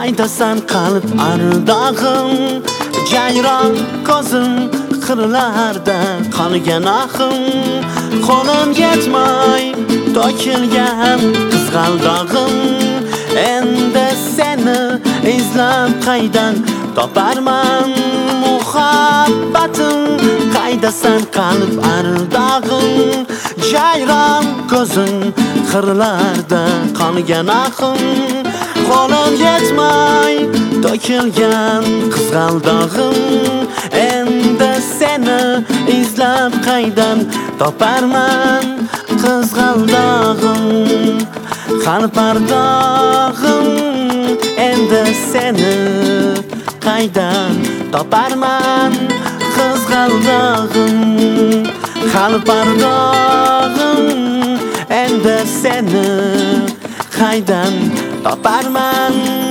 qaydasan qalb ardog'im, jayron ko'zim qirlarda qolgan ahim, qo'lim yetmay to'kilgan qizg'aldog'im, endi seni izlab qaydan toparman muhabbatim, qaydasan qalb ardog'im, jayron ko'zim qirlarda qolgan ahim, qo'lim yetmay to'kilgan qizg'aldog'im, endi seni izlab qaydan toparman qizg'aldog'im, qalb ardog'im, endi seni qaydan toparman qizg'aldog'im, qalb ardog'im, endi seni qaydan toparman.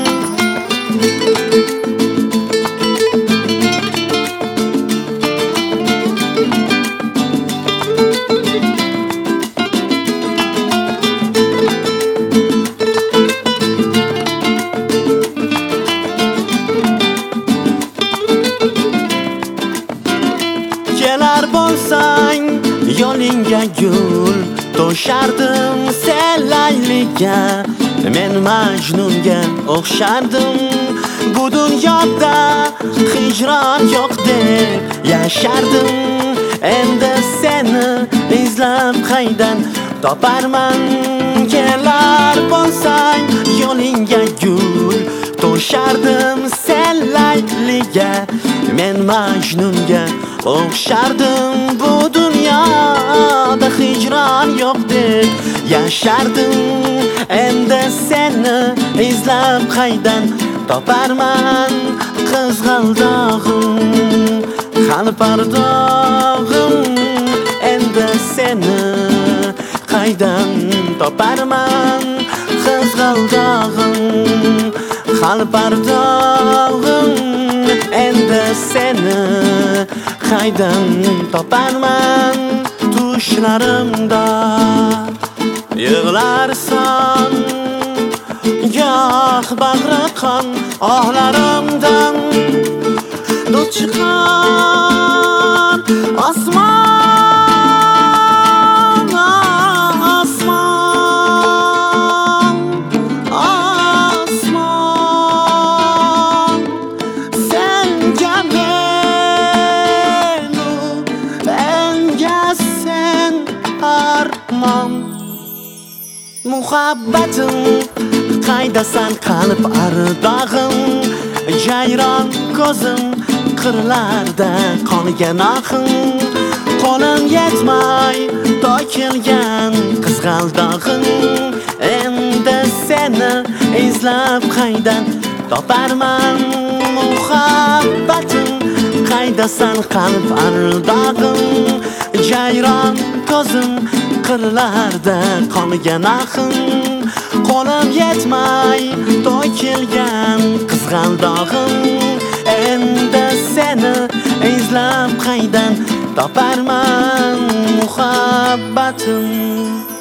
Kelar bo'lsang yo'lingga gul to'shardim, sen Layliga, men Majnunga o'xshardim. Bu dunyoda hijron yo'q deb yashardim, endi seni izlab qaydan toparman. Kelar bo'lsang yo'lingga gul to'shardim, sen Layliga, men Majnunga o'xshardim. Bu dunyoda hijron yo'q deb yashardim, endi seni izlab qaydan toparman qizg'aldog'im, qalb ardog'im, endi seni qaydan toparman qizg'aldog'im, qalb ardog'im, endi seni qaydan toparman. Tushlarimda yig'larsan, goh bag'ri qon ohlarimdan dud chiqar osmon, osmon, osmon, senga menu, menga sen armon. Muhabbatim, qaydasan qalb ardog'im, jayron ko'zim qirlarda qolgan ahim, qo'lim yetmay to'kilgan qizg'aldog'im, endi seni izlab qaydan toparman muhabbatim, qaydasan qalb ardog'im, jayron ko'zim qirlarda qolgan ahim, qo'lim yetmay to'kilgan qizg'aldog'im, endi seni izlab qaydan toparman muhabbatim.